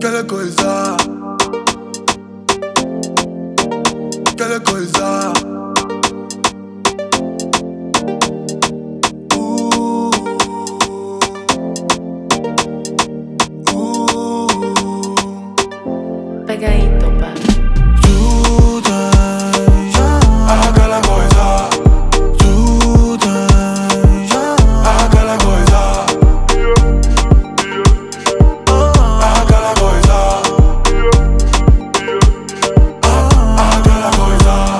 Quelle coisa, quelle coisa. Pegadito, pa. Aquella coisa, aquella coisa, aquella coisa, aquella coisa.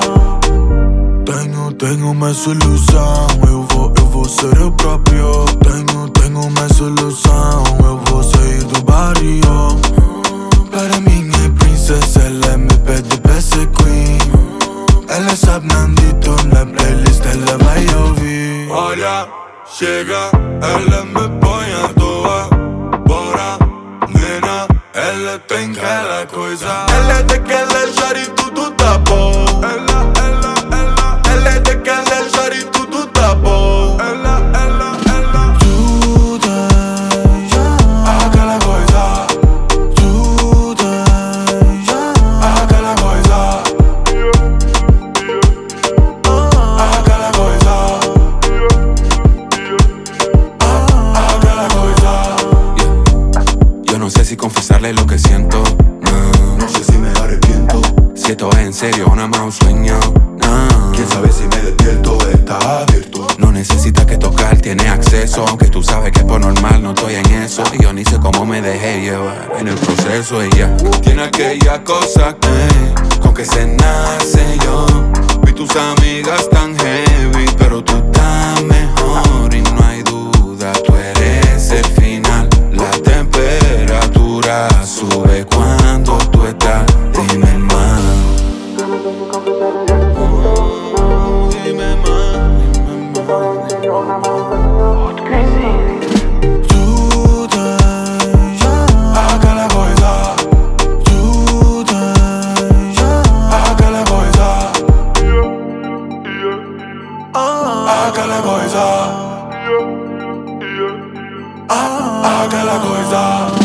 Tenho uma solução, eu vou ser eu próprio. Tenho uma solução, eu vou sair do barrio. Para minha princesa, ela me pede pra ser queen. Ela sabe Nandito, na playlist ela vai ouvir. Olha, chega, ela me põe à toa. Bora, nena, ela tem aquela coisa. Ela é daquela jara e tudo tá bom. Ela é daquela jara e tudo tá bom. Aquela coisa, aquela coisa, aquela coisa, aquela coisa. Yo no sé si confesarle lo que siento, no. No sé si me arrepiento. Si esto es en serio o nada más un sueño, no. Quién sabe si me despierto, está abierto. No necesitas que tocar, tiene acceso. Aunque tú sabes que por normal no estoy en eso. Y yo ni sé cómo me dejé llevar en el proceso. Ella tiene aquella cosa que con que se nace yo. Vi tus amigas tan heavy, pero tú estás mejor. Y no hay duda, tú eres el final. La temperatura sube cuando tú estás. Dime más. Dime más. Aquella coisa, aquella coisa, aquella coisa, aquella coisa.